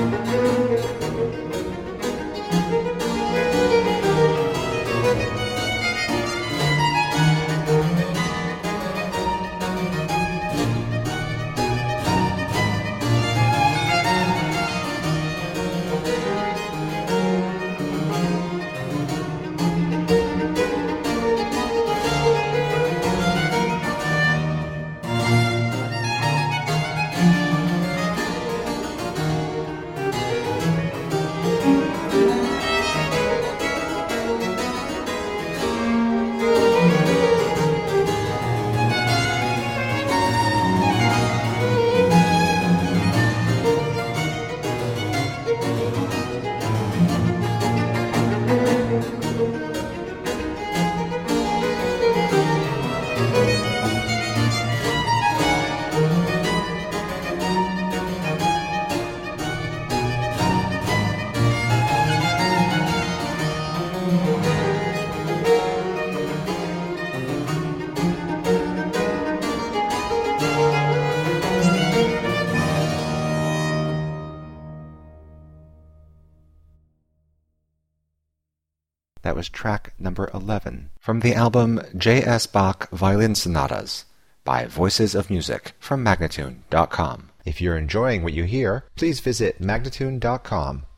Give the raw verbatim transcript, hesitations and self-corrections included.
That was track number eleven from the album J S. Bach Violin Sonatas by Voices of Music from Magnatune dot com. If you're enjoying what you hear, please visit Magnatune dot com